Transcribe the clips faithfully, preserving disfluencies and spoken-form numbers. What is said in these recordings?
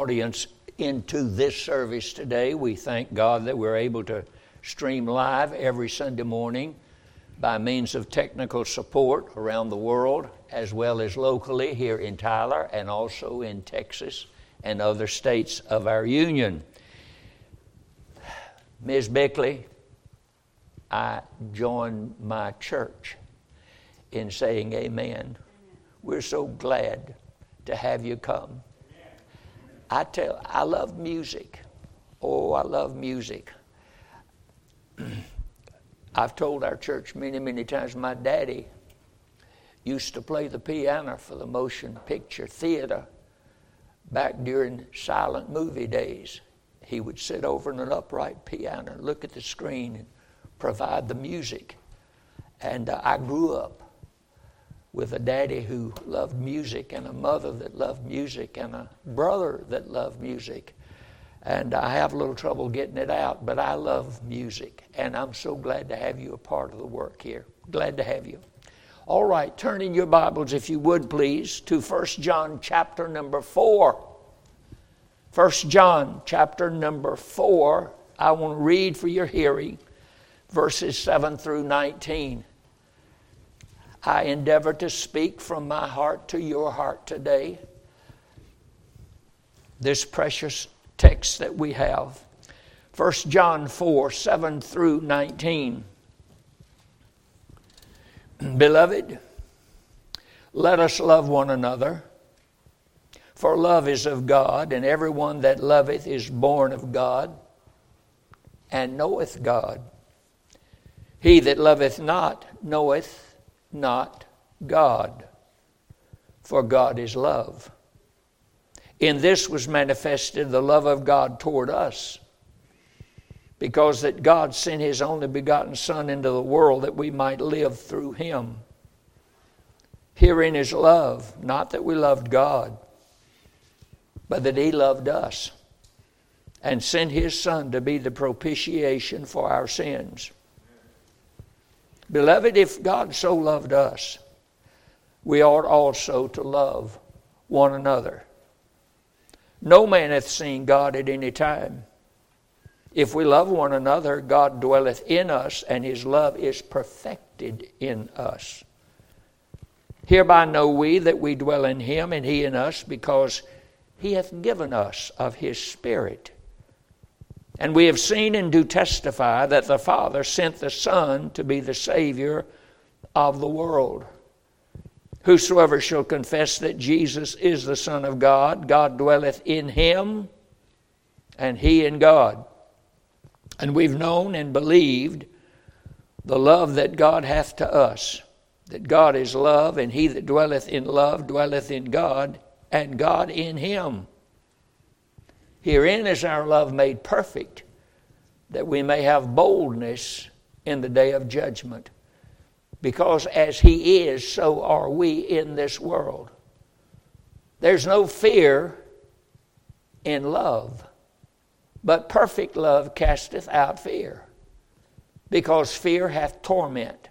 audience into this service today. We thank God that we're able to stream live every Sunday morning by means of technical support around the world, as well as locally here in Tyler and also in Texas and other states of our union. Miz Bickley, I join my church in saying amen. We're so glad to have you come. I tell, I love music. Oh, I love music. I've told our church many, many times, my daddy used to play the piano for the motion picture theater back during silent movie days. He would sit over in an upright piano, look at the screen, and provide the music. And uh, I grew up with a daddy who loved music and a mother that loved music and a brother that loved music. And I have a little trouble getting it out, but I love music. And I'm so glad to have you a part of the work here. Glad to have you. All right, turn in your Bibles, if you would, please, to First John chapter number four. First John chapter number four. I want to read for your hearing verses seven through nineteen. I endeavor to speak from my heart to your heart today. This precious text that we have. First John four, seven through nineteen. Beloved, let us love one another, for love is of God, and everyone that loveth is born of God, and knoweth God. He that loveth not knoweth not God, for God is love. In this was manifested the love of God toward us, because that God sent his only begotten Son into the world that we might live through him. Herein is love, not that we loved God, but that he loved us and sent his Son to be the propitiation for our sins. Beloved, if God so loved us, we ought also to love one another. No man hath seen God at any time. If we love one another, God dwelleth in us, and his love is perfected in us. Hereby know we that we dwell in him, and he in us, because he hath given us of his Spirit. And we have seen and do testify that the Father sent the Son to be the Savior of the world. Whosoever shall confess that Jesus is the Son of God, God dwelleth in him, and he in God. And we've known and believed the love that God hath to us, that God is love, and he that dwelleth in love dwelleth in God, and God in him. Herein is our love made perfect, that we may have boldness in the day of judgment. Because as he is, so are we in this world. There's no fear in love, but perfect love casteth out fear, because fear hath torment.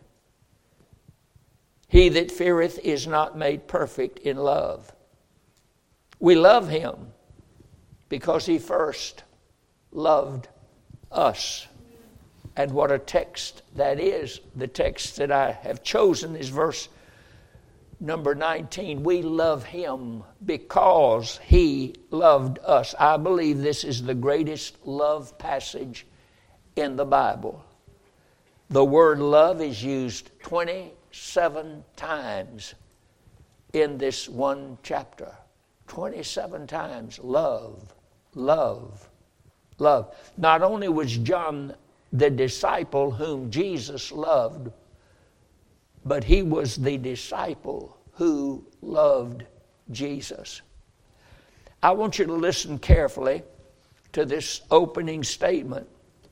He that feareth is not made perfect in love. We love him because he first loved us. And what a text that is. The text that I have chosen is verse number nineteen. We love him because he loved us. I believe this is the greatest love passage in the Bible. The word love is used twenty-seven times in this one chapter. twenty-seven times. Love, love, love. Not only was John the disciple whom Jesus loved, but he was the disciple who loved Jesus. I want you to listen carefully to this opening statement.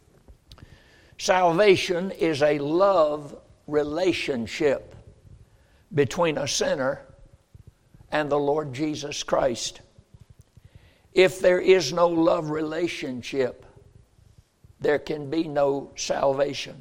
Salvation is a love relationship between a sinner and the Lord Jesus Christ. If there is no love relationship, there can be no salvation.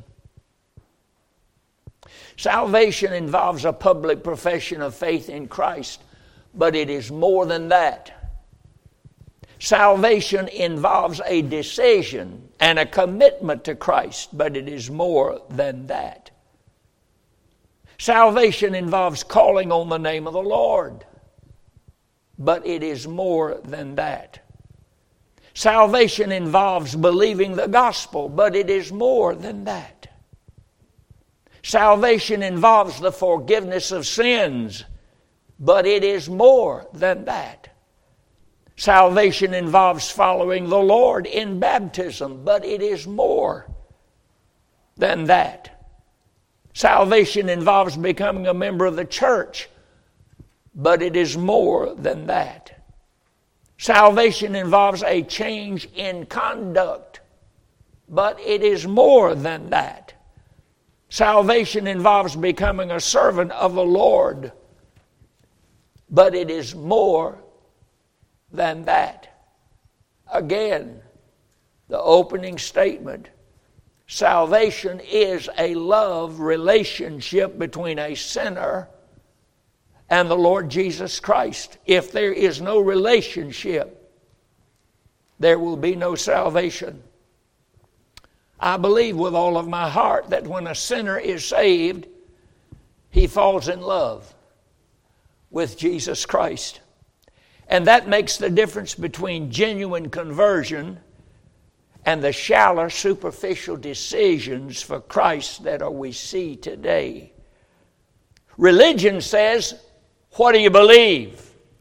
Salvation involves a public profession of faith in Christ, but it is more than that. Salvation involves a decision and a commitment to Christ, but it is more than that. Salvation involves calling on the name of the Lord, but it is more than that. Salvation involves believing the gospel, but it is more than that. Salvation involves the forgiveness of sins, but it is more than that. Salvation involves following the Lord in baptism, but it is more than that. Salvation involves becoming a member of the church, but it is more than that. Salvation involves a change in conduct, but it is more than that. Salvation involves becoming a servant of the Lord, but it is more than that. Again, the opening statement, salvation is a love relationship between a sinner and the Lord Jesus Christ. If there is no relationship, there will be no salvation. I believe with all of my heart that when a sinner is saved, he falls in love with Jesus Christ. And that makes the difference between genuine conversion and the shallow, superficial decisions for Christ that we see today. Religion says, what do you believe?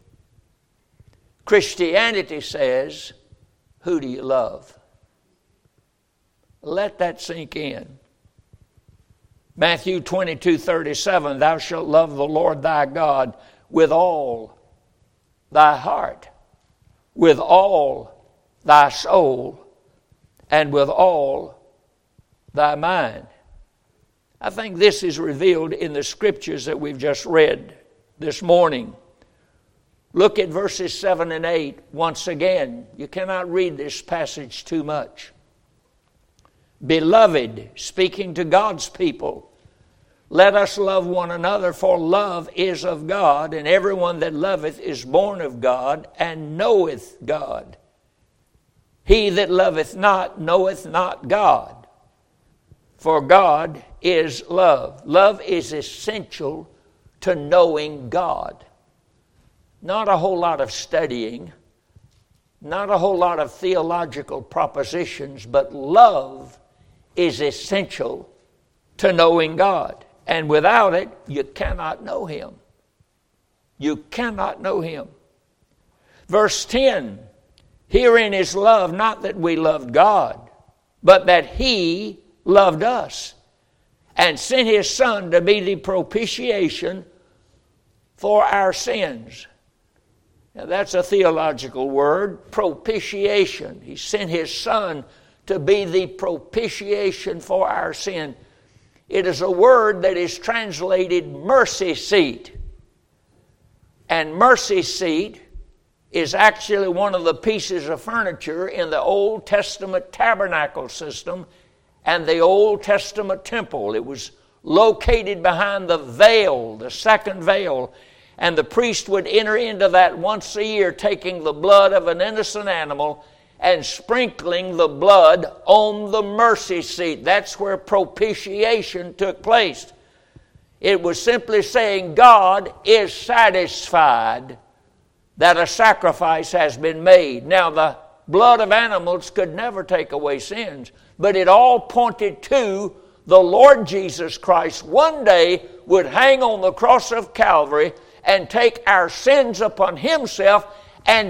Christianity says, who do you love? Let that sink in. Matthew twenty-two thirty-seven, thou shalt love the Lord thy God with all thy heart, with all thy soul, and with all thy mind. I think this is revealed in the scriptures that we've just read this morning. Look at verses seven and eight once again. You cannot read this passage too much. Beloved, speaking to God's people, let us love one another, for love is of God, and everyone that loveth is born of God and knoweth God. He that loveth not knoweth not God, for God is love. Love is essential to knowing God. Not a whole lot of studying, not a whole lot of theological propositions, but love is essential to knowing God. And without it, you cannot know Him. You cannot know Him. Verse ten, herein is love, not that we loved God, but that He loved us and sent His Son to be the propitiation for our sins. Now that's a theological word, propitiation. He sent His Son to be the propitiation for our sin. It is a word that is translated mercy seat. And mercy seat is actually one of the pieces of furniture in the Old Testament tabernacle system and the Old Testament temple. It was located behind the veil, the second veil, and the priest would enter into that once a year, taking the blood of an innocent animal and sprinkling the blood on the mercy seat. That's where propitiation took place. It was simply saying God is satisfied that a sacrifice has been made. Now, the blood of animals could never take away sins, but it all pointed to the Lord Jesus Christ one day would hang on the cross of Calvary and take our sins upon Himself and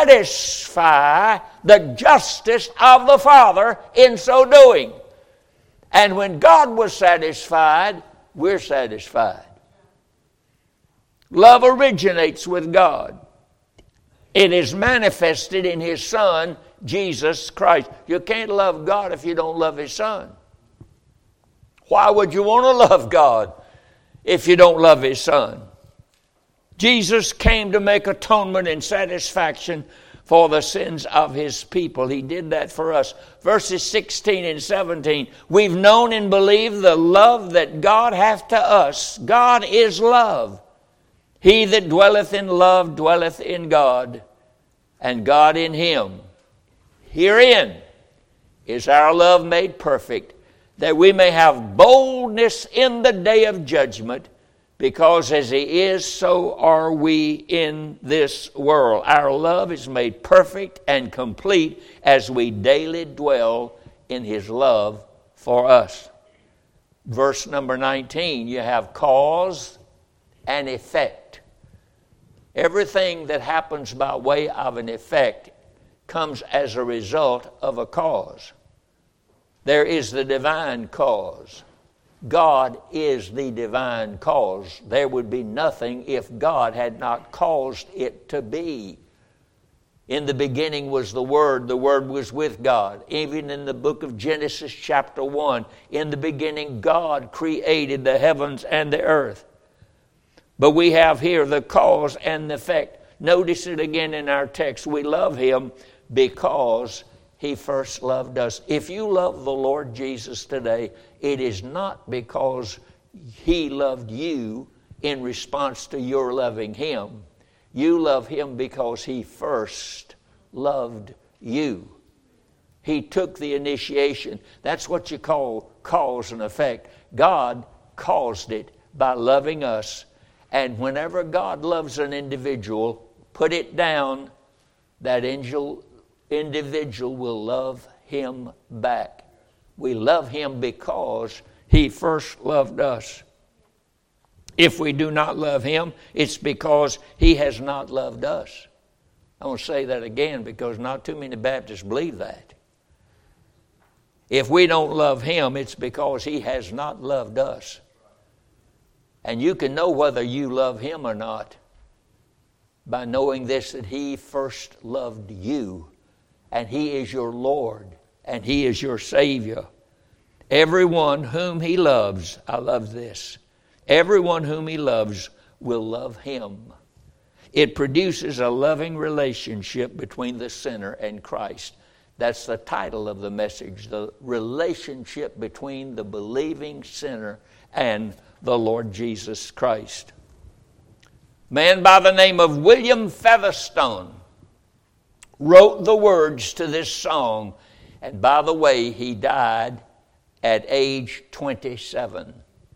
satisfy the justice of the Father in so doing. And when God was satisfied, we're satisfied. Love originates with God. It is manifested in His Son, Jesus Christ. You can't love God if you don't love His Son. Why would you want to love God if you don't love His Son? Jesus came to make atonement and satisfaction for the sins of His people. He did that for us. Verses sixteen and seventeen. We've known and believed the love that God hath to us. God is love. He that dwelleth in love dwelleth in God, and God in him. Herein is our love made perfect, that we may have boldness in the day of judgment, because as he is, so are we in this world. Our love is made perfect and complete as we daily dwell in his love for us. Verse number nineteen, you have cause and effect. Everything that happens by way of an effect comes as a result of a cause. There is the divine cause. God is the divine cause. There would be nothing if God had not caused it to be. In the beginning was the Word. The Word was with God. Even in the book of Genesis chapter one, in the beginning God created the heavens and the earth. But we have here the cause and the effect. Notice it again in our text. We love him because he first loved us. If you love the Lord Jesus today, it is not because he loved you in response to your loving him. You love him because he first loved you. He took the initiation. That's what you call cause and effect. God caused it by loving us. And whenever God loves an individual, put it down, that angel individual will love him back. We love him because he first loved us. If we do not love him, it's because he has not loved us. I want to say that again because not too many Baptists believe that. If we don't love him, it's because he has not loved us. And you can know whether you love him or not by knowing this, that he first loved you. And he is your Lord, and he is your Savior. Everyone whom he loves, I love this, everyone whom he loves will love him. It produces a loving relationship between the sinner and Christ. That's the title of the message, the relationship between the believing sinner and the Lord Jesus Christ. A man by the name of William Featherstone wrote the words to this song, and by the way, he died at age twenty-seven.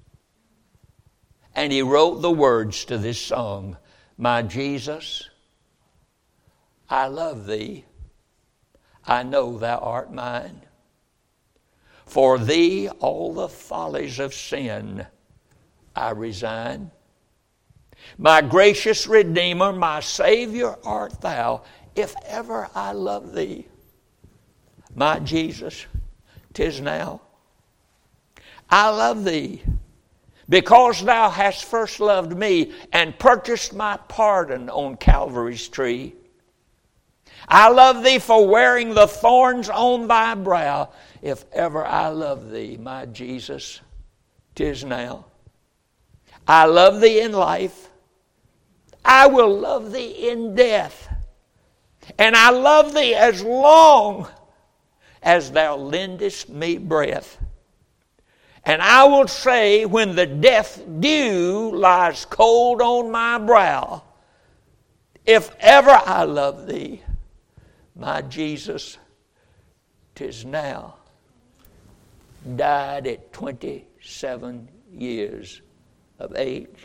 And he wrote the words to this song, "My Jesus, I love thee, I know thou art mine. For thee all the follies of sin I resign. My gracious Redeemer, my Savior art thou. If ever I love thee, my Jesus, 'tis now. I love thee because thou hast first loved me and purchased my pardon on Calvary's tree. I love thee for wearing the thorns on thy brow. If ever I love thee, my Jesus, 'tis now. I love thee in life. I will love thee in death. And I love thee as long as thou lendest me breath. And I will say when the death dew lies cold on my brow, if ever I love thee, my Jesus, 'tis now." Died at twenty-seven years of age.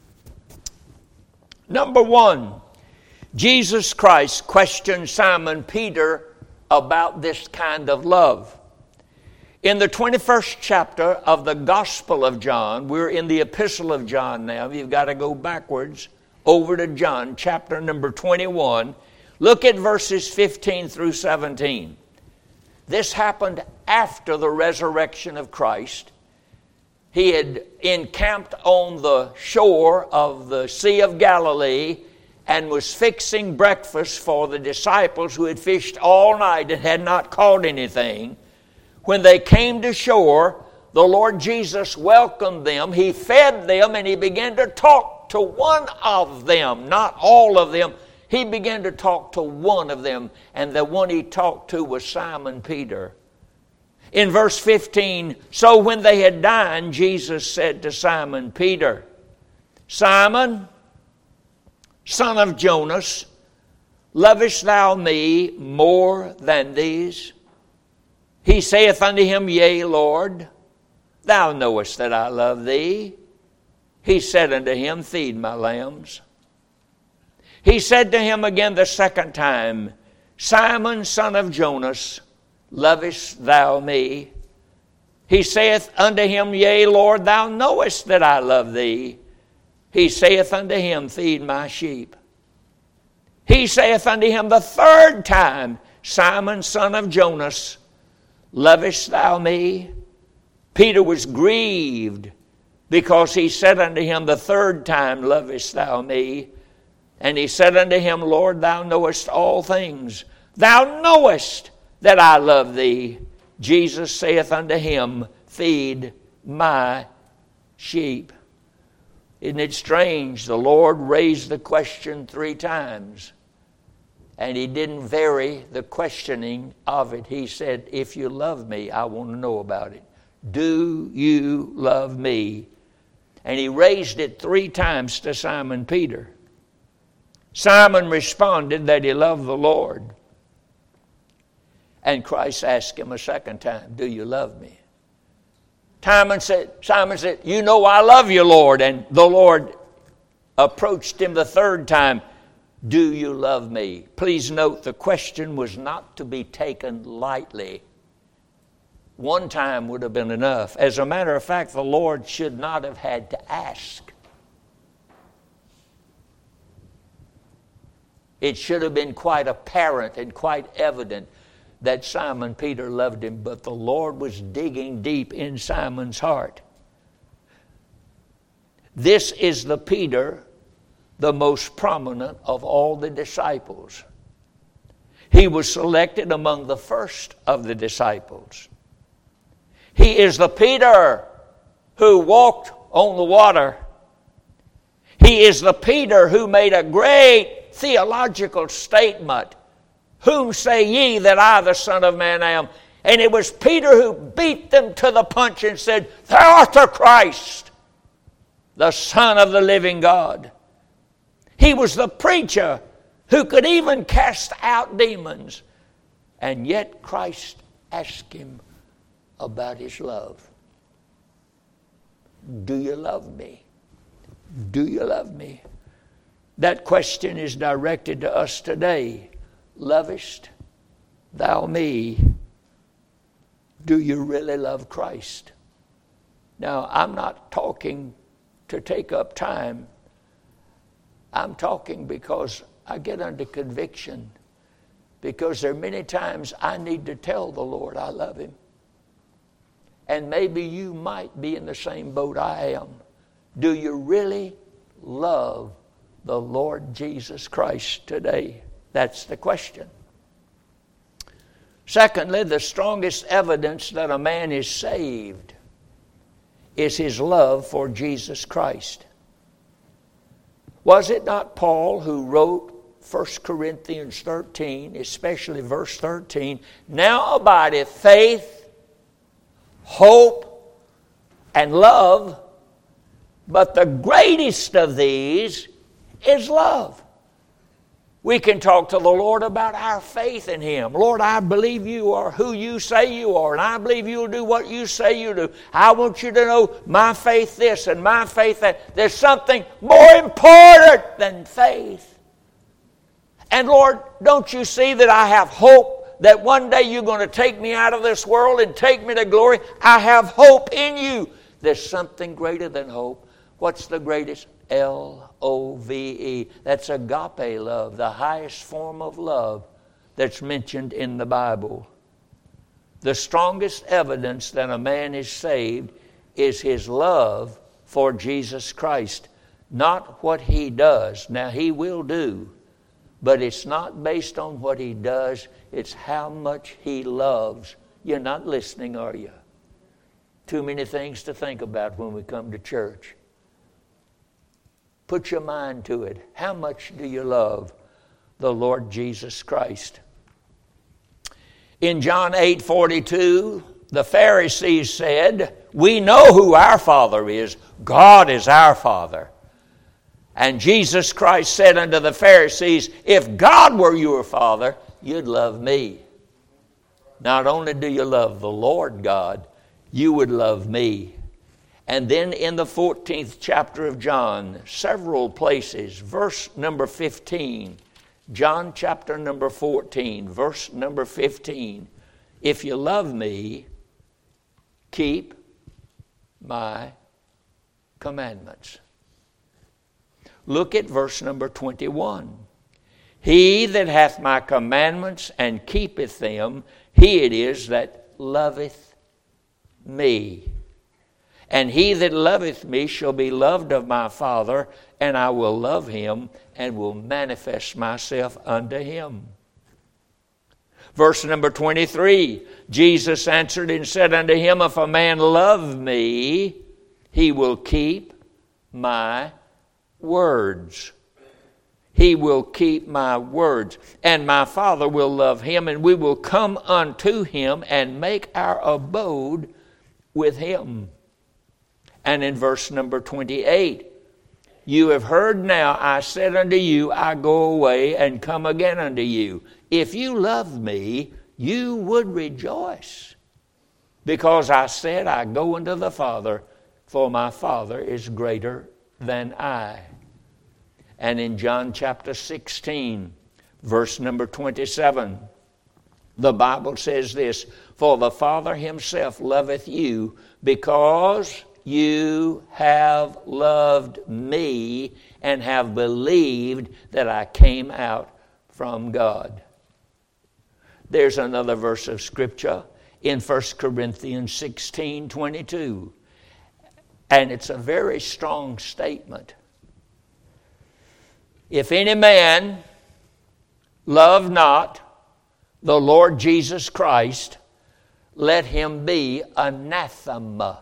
Number one, Jesus Christ questioned Simon Peter about this kind of love. In the twenty-first chapter of the Gospel of John, we're in the Epistle of John now. You've got to go backwards over to John, chapter number twenty-one. Look at verses fifteen through seventeen. This happened after the resurrection of Christ. He had encamped on the shore of the Sea of Galilee and was fixing breakfast for the disciples who had fished all night and had not caught anything. When they came to shore, the Lord Jesus welcomed them. He fed them and he began to talk to one of them, not all of them. He began to talk to one of them, and the one he talked to was Simon Peter. In verse fifteen, so when they had dined, Jesus said to Simon Peter, "Simon, son of Jonas, Lovest thou me more than these? He saith unto him, Yea, Lord, thou knowest that I love thee. He said unto him, Feed my lambs. He said to him again the second time, Simon, son of Jonas, lovest thou me? He saith unto him, Yea, Lord, thou knowest that I love thee. He saith unto him, Feed my sheep. He saith unto him the third time, Simon, son of Jonas, lovest thou me? Peter was grieved because he said unto him the third time, Lovest thou me? And he said unto him, Lord, thou knowest all things. Thou knowest that I love thee. Jesus saith unto him, Feed my sheep. Isn't it strange? The Lord raised the question three times, and he didn't vary the questioning of it. He said, If you love me, I want to know about it. Do you love me? And he raised it three times to Simon Peter. Simon responded that he loved the Lord. And Christ asked him a second time, Do you love me? Simon said, Simon said, You know I love you, Lord. And the Lord approached him the third time, Do you love me? Please note the question was not to be taken lightly. One time would have been enough. As a matter of fact, the Lord should not have had to ask. It should have been quite apparent and quite evident that Simon Peter loved him, but the Lord was digging deep in Simon's heart. This is the Peter, the most prominent of all the disciples. He was selected among the first of the disciples. He is the Peter who walked on the water. He is the Peter who made a great theological statement. Whom say ye that I, the Son of Man, am? And it was Peter who beat them to the punch and said, Thou art the Christ, the Son of the living God. He was the preacher who could even cast out demons. And yet Christ asked him about his love. Do you love me? Do you love me? That question is directed to us today. Lovest thou me? Do you really love Christ? Now, I'm not talking to take up time. I'm talking because I get under conviction. Because there are many times I need to tell the Lord I love him. And maybe you might be in the same boat I am. Do you really love the Lord Jesus Christ today? That's the question. Secondly, the strongest evidence that a man is saved is his love for Jesus Christ. Was it not Paul who wrote First Corinthians thirteen, especially verse thirteen, Now abideth faith, hope, and love, but the greatest of these is love. We can talk to the Lord about our faith in him. Lord, I believe you are who you say you are, and I believe you'll do what you say you do. I want you to know my faith this and my faith that. There's something more important than faith. And Lord, don't you see that I have hope that one day you're going to take me out of this world and take me to glory? I have hope in you. There's something greater than hope. What's the greatest? L O V E. That's agape love, the highest form of love that's mentioned in the Bible. The strongest evidence that a man is saved is his love for Jesus Christ, not what he does. Now, he will do, but it's not based on what he does. It's how much he loves. You're not listening, are you? Too many things to think about when we come to church. Put your mind to it. How much do you love the Lord Jesus Christ? In John eight forty-two, the Pharisees said, We know who our Father is. God is our Father. And Jesus Christ said unto the Pharisees, if God were your Father, you'd love me. Not only do you love the Lord God, you would love me. And then in the fourteenth chapter of John, several places, verse number fifteen, John chapter number fourteen, verse number fifteen, if you love me, keep my commandments. Look at verse number twenty-one. He that hath my commandments and keepeth them, he it is that loveth me. And he that loveth me shall be loved of my Father, and I will love him and will manifest myself unto him. Verse number twenty-three, Jesus answered and said unto him, if a man love me, he will keep my words. He will keep my words. And my Father will love him, and we will come unto him and make our abode with him. And in verse number twenty-eight, you have heard now, I said unto you, I go away and come again unto you. If you love me, you would rejoice, because I said, I go unto the Father, for my Father is greater than I. And in John chapter sixteen, verse number twenty-seven, the Bible says this, for the Father himself loveth you, because you have loved me and have believed that I came out from God. There's another verse of Scripture in First Corinthians sixteen twenty-two. And it's a very strong statement. If any man love not the Lord Jesus Christ, let him be anathema.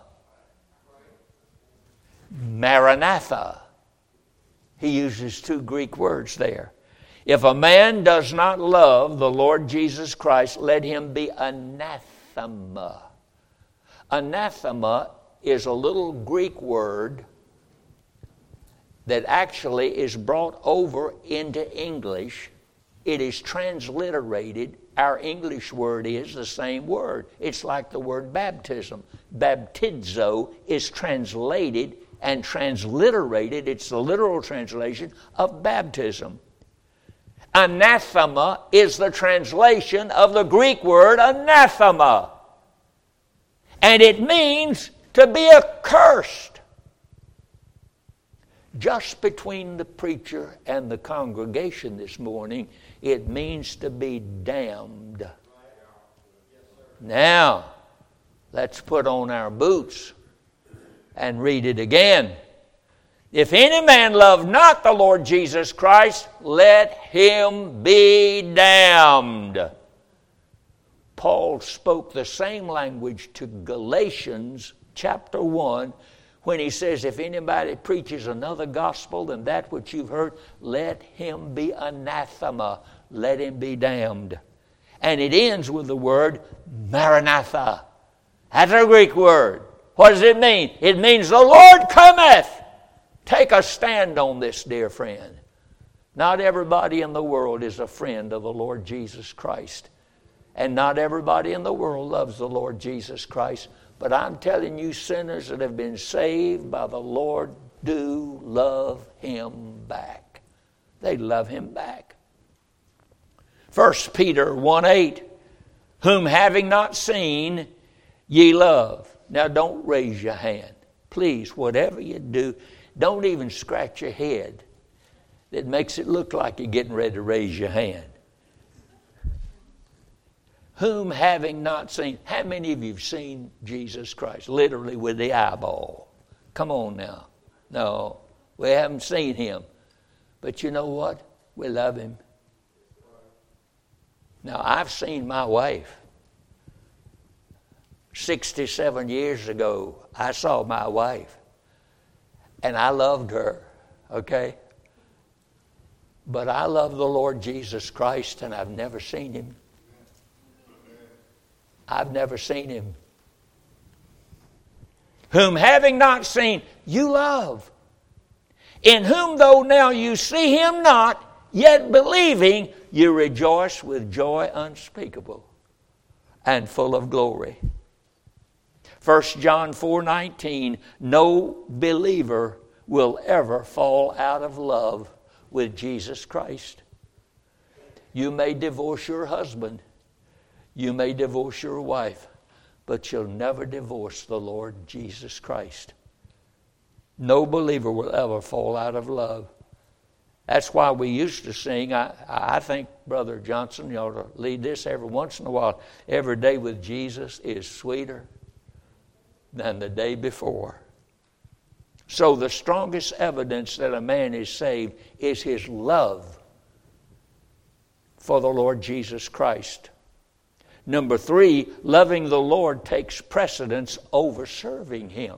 Maranatha. He uses two Greek words there. If a man does not love the Lord Jesus Christ, let him be anathema. Anathema is a little Greek word that actually is brought over into English. It is transliterated. Our English word is the same word. It's like the word baptism. Baptizo is translated and transliterated. It's the literal translation of baptism. Anathema is the translation of the Greek word anathema. And it means to be accursed. Just between the preacher and the congregation this morning, it means to be damned. Now, let's put on our boots and read it again. If any man love not the Lord Jesus Christ, let him be damned. Paul spoke the same language to Galatians chapter one when he says, if anybody preaches another gospel than that which you've heard, let him be anathema, let him be damned. And it ends with the word Maranatha. That's a Greek word. What does it mean? It means the Lord cometh. Take a stand on this, dear friend. Not everybody in the world is a friend of the Lord Jesus Christ. And not everybody in the world loves the Lord Jesus Christ. But I'm telling you, sinners that have been saved by the Lord do love him back. They love him back. First Peter one eight, whom having not seen, ye love. Now don't raise your hand. Please, whatever you do, don't even scratch your head. That makes it look like you're getting ready to raise your hand. Whom having not seen. How many of you have seen Jesus Christ? Literally with the eyeball. Come on now. No, we haven't seen him. But you know what? We love him. Now, I've seen my wife. sixty-seven years ago, I saw my wife. And I loved her, okay? But I love the Lord Jesus Christ, and I've never seen him. I've never seen him. Whom having not seen, you love. in whom though now you see him not, yet believing, you rejoice with joy unspeakable and full of glory. First John four nineteen, no believer will ever fall out of love with Jesus Christ. You may divorce your husband, you may divorce your wife, but you'll never divorce the Lord Jesus Christ. No believer will ever fall out of love. That's why we used to sing, I, I think, Brother Johnson, you ought to lead this every once in a while. Every day with Jesus is sweeter than the day before. So the strongest evidence that a man is saved is his love for the Lord Jesus Christ. Number three, loving the Lord takes precedence over serving him.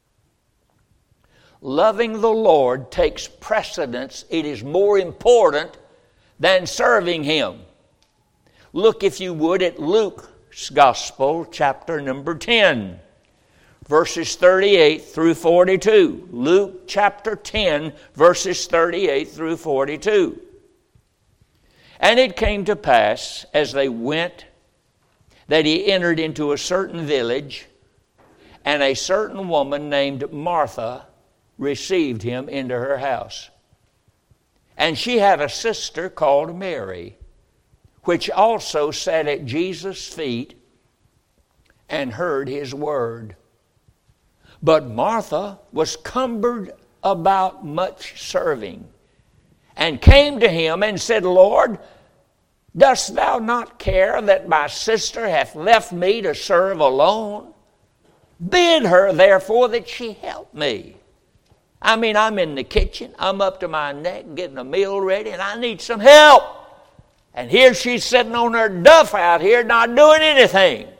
Loving the Lord takes precedence. It is more important than serving him. Look, if you would, at Luke's Gospel, chapter number ten, verses thirty-eight through forty-two. Luke chapter ten, verses thirty-eight through forty-two. And it came to pass, as they went, that he entered into a certain village, and a certain woman named Martha received him into her house. And she had a sister called Mary, which also sat at Jesus' feet and heard his word. But Martha was cumbered about much serving, and came to him and said, Lord, dost thou not care that my sister hath left me to serve alone? Bid her therefore that she help me. I mean, I'm in the kitchen, I'm up to my neck getting a meal ready, and I need some help. And here she's sitting on her duff out here not doing anything.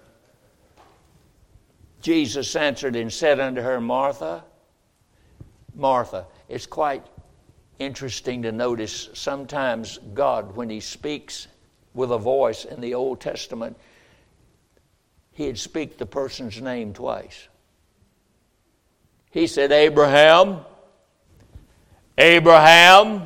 Jesus answered and said unto her, Martha, Martha. It's quite interesting to notice sometimes God, when he speaks with a voice in the Old Testament, he'd speak the person's name twice. He said, Abraham, Abraham.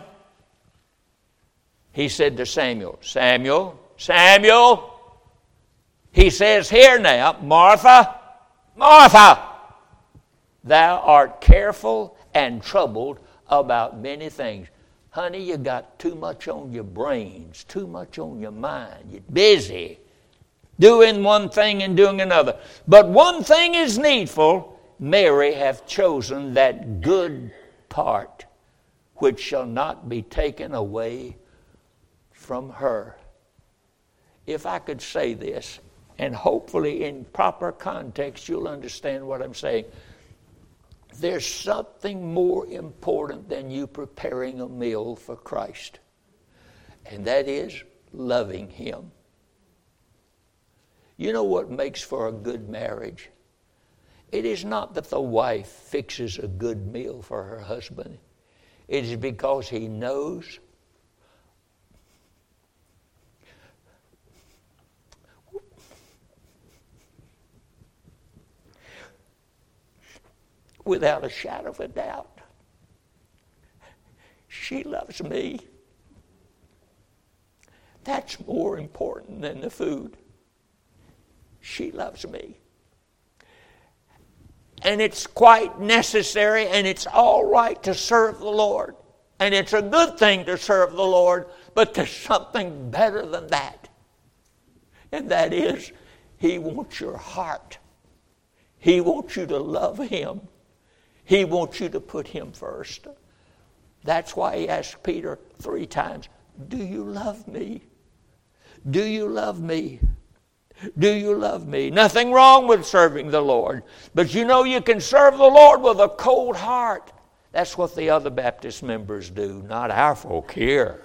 He said to Samuel, Samuel, Samuel. He says here now, Martha, Martha, thou art careful and troubled about many things. Honey, you got too much on your brains, too much on your mind. You're busy doing one thing and doing another. But one thing is needful. Mary hath chosen that good part which shall not be taken away from her. If I could say this, and hopefully in proper context you'll understand what I'm saying. There's something more important than you preparing a meal for Christ, and that is loving him. You know what makes for a good marriage? It is not that the wife fixes a good meal for her husband. It is because he knows without a shadow of a doubt, she loves me. That's more important than the food. She loves me. And it's quite necessary, and it's all right to serve the Lord. And it's a good thing to serve the Lord, but there's something better than that. And that is, he wants your heart. He wants you to love him. He wants you to put him first. That's why he asked Peter three times, do you love me? Do you love me? Do you love me? Nothing wrong with serving the Lord. But you know you can serve the Lord with a cold heart. That's what the other Baptist members do, not our folk here.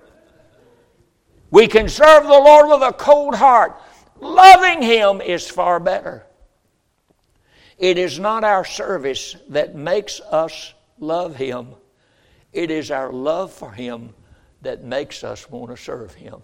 We can serve the Lord with a cold heart. Loving him is far better. It is not our service that makes us love him. It is our love for him that makes us want to serve him.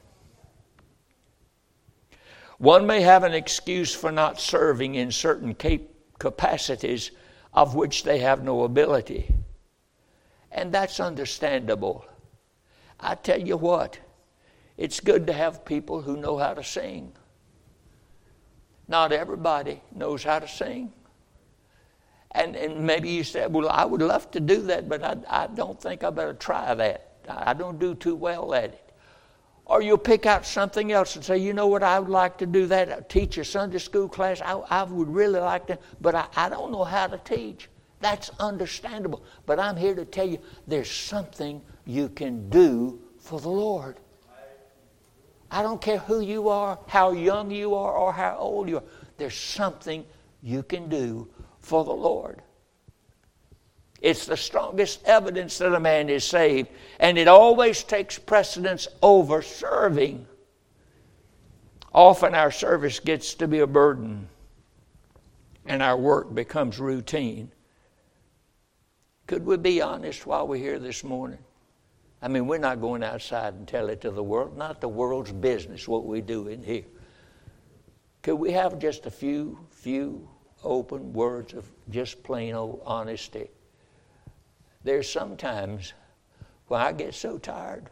One may have an excuse for not serving in certain capacities of which they have no ability. And that's understandable. I tell you what, it's good to have people who know how to sing. Not everybody knows how to sing. And, and maybe you say, well, I would love to do that, but I, I don't think I better try that. I don't do too well at it. Or you'll pick out something else and say, you know what, I would like to do that. I'll teach a Sunday school class. I, I would really like to, but I, I don't know how to teach. That's understandable. But I'm here to tell you, there's something you can do for the Lord. I don't care who you are, how young you are, or how old you are. There's something you can do for the Lord. It's the strongest evidence that a man is saved, and it always takes precedence over serving. Often our service gets to be a burden, and our work becomes routine. Could we be honest while we're here this morning? I mean, we're not going outside and tell it to the world, not the world's business what we do in here. Could we have just a few, few open words of just plain old honesty? There's sometimes when I get so tired.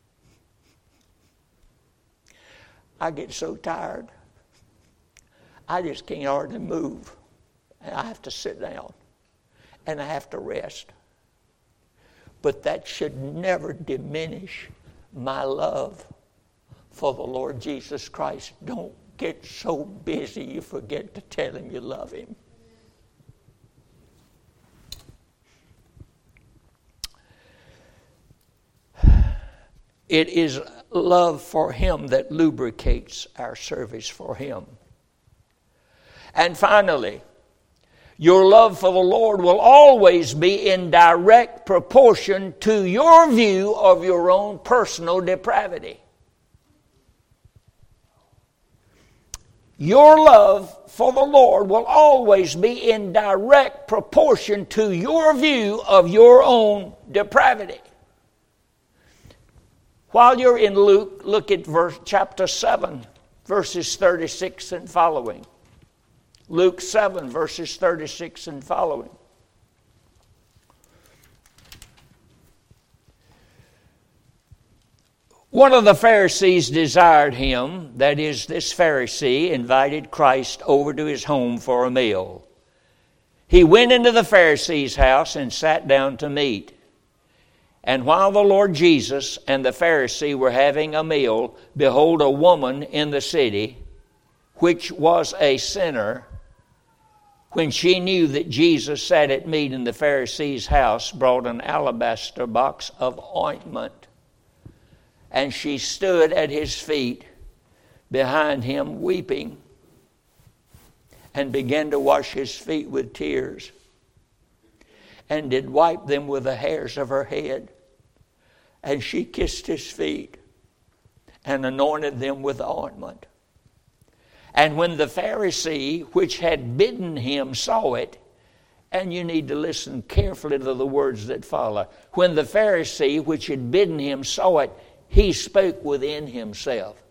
I get so tired. I just can't hardly move. And I have to sit down. And I have to rest. But that should never diminish my love for the Lord Jesus Christ. Don't get so busy you forget to tell Him you love Him. It is love for Him that lubricates our service for Him. And finally, your love for the Lord will always be in direct proportion to your view of your own personal depravity. Your love for the Lord will always be in direct proportion to your view of your own depravity. While you're in Luke, look at verse, chapter seven, verses thirty-six and following. Luke seven, verses thirty-six and following. One of the Pharisees desired him, that is, this Pharisee invited Christ over to his home for a meal. He went into the Pharisee's house and sat down to meat. And while the Lord Jesus and the Pharisee were having a meal, behold, a woman in the city, which was a sinner, when she knew that Jesus sat at meat in the Pharisee's house, brought an alabaster box of ointment. And she stood at his feet behind him weeping, and began to wash his feet with tears, and did wipe them with the hairs of her head. And she kissed his feet and anointed them with ointment. And when the Pharisee which had bidden him saw it, and you need to listen carefully to the words that follow. When the Pharisee which had bidden him saw it, he spoke within himself.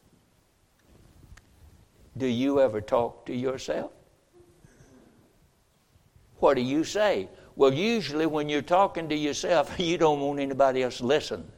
Do you ever talk to yourself? What do you say? Well, usually when you're talking to yourself, you don't want anybody else to listen.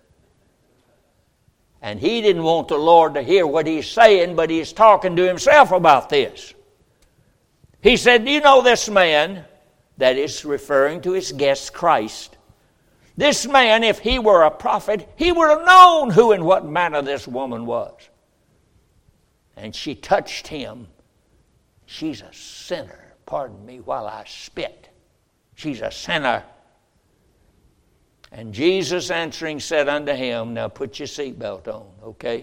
And he didn't want the Lord to hear what he's saying, but he's talking to himself about this. He said, do you know this man? That is referring to his guest, Christ. This man, if he were a prophet, he would have known who and what manner this woman was. And she touched him. She's a sinner. Pardon me while I spit. She's a sinner. And Jesus answering said unto him, now put your seatbelt on, okay?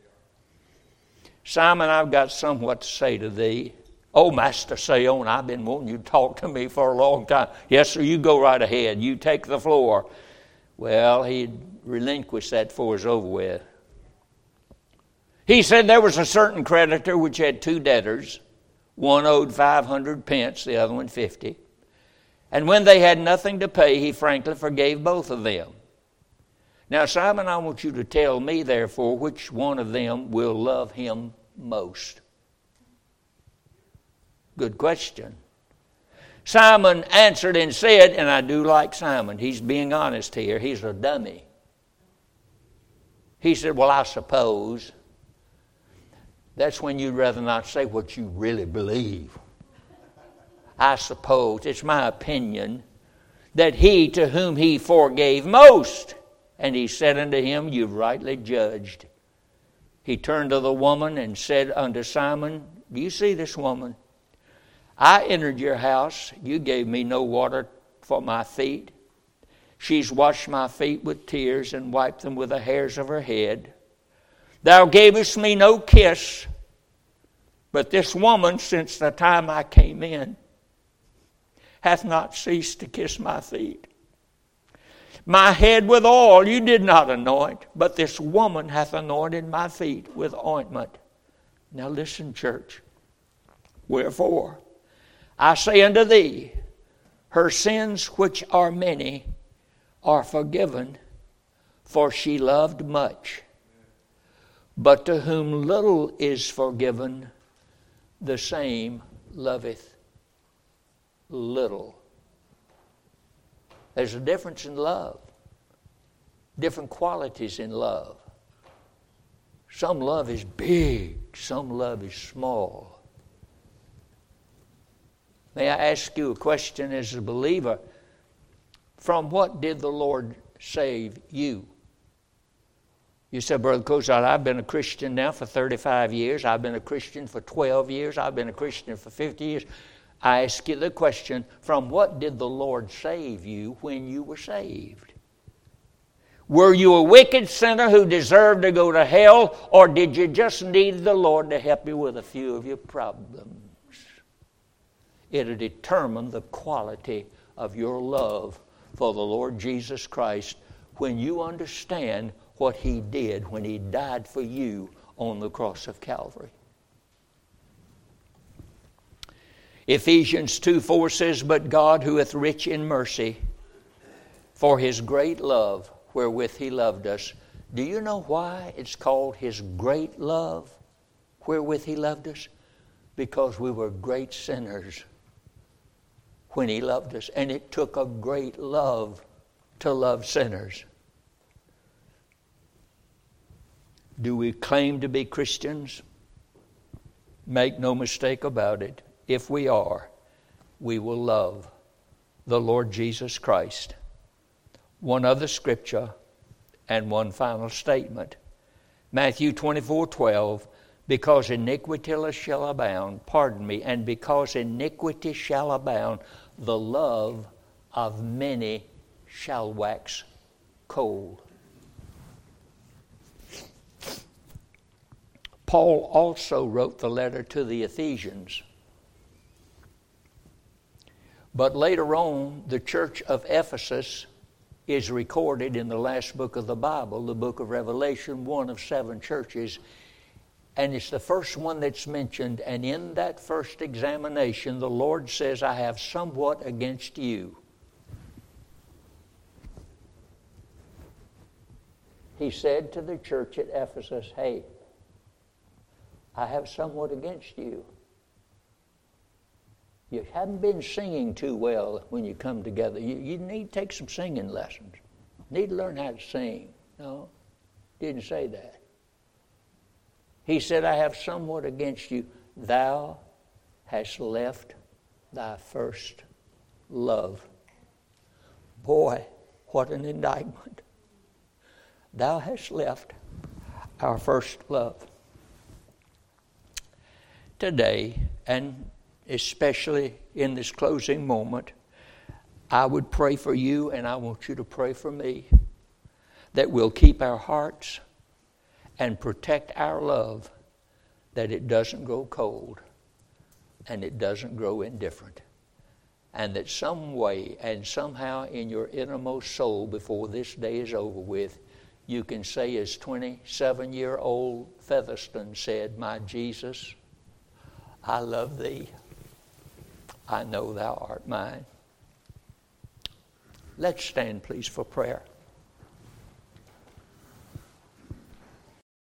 Simon, I've got somewhat to say to thee. Oh, Master, say on. I've been wanting you to talk to me for a long time. Yes, sir, you go right ahead. You take the floor. Well, he relinquished that before it was over with. He said there was a certain creditor which had two debtors. One owed five hundred pence, the other one fifty. And when they had nothing to pay, he frankly forgave both of them. Now, Simon, I want you to tell me, therefore, which one of them will love him most. Good question. Simon answered and said, and I do like Simon. He's being honest here. He's a dummy. He said, well, I suppose. That's when you'd rather not say what you really believe. I suppose, it's my opinion, that he to whom he forgave most. And he said unto him, you've rightly judged. He turned to the woman and said unto Simon, do you see this woman? I entered your house. You gave me no water for my feet. She's washed my feet with tears and wiped them with the hairs of her head. Thou gavest me no kiss. But this woman, since the time I came in, hath not ceased to kiss my feet. My head with oil you did not anoint, but this woman hath anointed my feet with ointment. Now listen, church. Wherefore, I say unto thee, her sins which are many are forgiven, for she loved much. But to whom little is forgiven, the same loveth little. There's a difference in love. Different qualities in love. Some love is big, some love is small. May I ask you a question as a believer? From what did the Lord save you? You said, Brother Cozart, I've been a Christian now for thirty-five years. I've been a Christian for twelve years. I've been a Christian for fifty years. I ask you the question, from what did the Lord save you when you were saved? Were you a wicked sinner who deserved to go to hell, or did you just need the Lord to help you with a few of your problems? It'll determine the quality of your love for the Lord Jesus Christ when you understand what He did when He died for you on the cross of Calvary. Ephesians two four says, but God who is rich in mercy, for His great love wherewith He loved us. Do you know why it's called His great love wherewith He loved us? Because we were great sinners when He loved us. And it took a great love to love sinners. Do we claim to be Christians? Make no mistake about it. If we are, we will love the Lord Jesus Christ. One other scripture and one final statement. Matthew twenty-four twelve, because iniquity shall abound, pardon me, and because iniquity shall abound, the love of many shall wax cold. Paul also wrote the letter to the Ephesians. But later on, the church of Ephesus is recorded in the last book of the Bible, the book of Revelation, one of seven churches. And it's the first one that's mentioned. And in that first examination, the Lord says, I have somewhat against you. He said to the church at Ephesus, hey, I have somewhat against you. You haven't been singing too well when you come together. You, you need to take some singing lessons. You need to learn how to sing. No, didn't say that. He said, I have somewhat against you. Thou hast left thy first love. Boy, what an indictment. Thou hast left our first love. Today, and especially in this closing moment, I would pray for you, and I want you to pray for me, that we'll keep our hearts and protect our love, that it doesn't grow cold and it doesn't grow indifferent. And that some way and somehow in your innermost soul, before this day is over with, you can say as twenty-seven-year-old Featherston said, my Jesus, I love thee. I know thou art mine. Let's stand, please, for prayer.